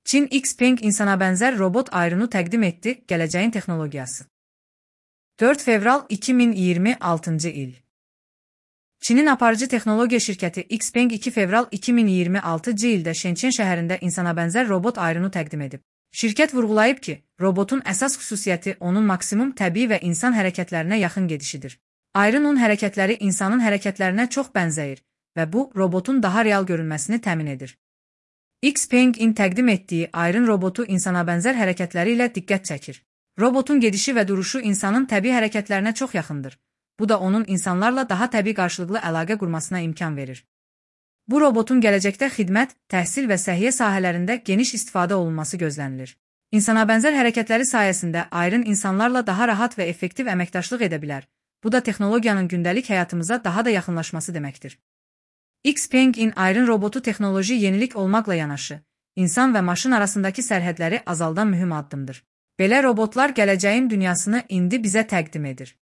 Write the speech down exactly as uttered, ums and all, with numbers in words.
Çin Xpeng insana bənzər robot ayrını təqdim etdi, gələcəyin texnologiyası. dörd fevral iki min iyirmi altıncı il. Çinin aparıcı texnologiya şirkəti Xpeng iki fevral iki min iyirmi altıncı ildə Şençen şəhərində insana bənzər robot ayrını təqdim edib. Şirkət vurğulayıb ki, robotun əsas xüsusiyyəti onun maksimum təbii və insan hərəkətlərinə yaxın gedişidir. Ayrının hərəkətləri insanın hərəkətlərinə çox bənzəyir və bu, robotun daha real görünməsini təmin edir. Xpeng-in təqdim etdiyi ayrın robotu insana bənzər hərəkətləri ilə diqqət çəkir. Robotun gedişi və duruşu insanın təbii hərəkətlərinə çox yaxındır. Bu da onun insanlarla daha təbii qarşılıqlı əlaqə qurmasına imkan verir. Bu robotun gələcəkdə xidmət, təhsil və səhiyyə sahələrində geniş istifadə olunması gözlənilir. İnsana bənzər hərəkətləri sayəsində ayrın insanlarla daha rahat və effektiv əməkdaşlıq edə bilər. Bu da texnologiyanın gündəlik həyatımıza daha da yaxınlaşması deməkdir. Xpeng-in ayrın robotu texnoloji yenilik olmaqla yanaşı, insan və maşın arasındakı sərhədləri azaldan mühüm addımdır. Belə robotlar gələcəyin dünyasını indi bizə təqdim edir.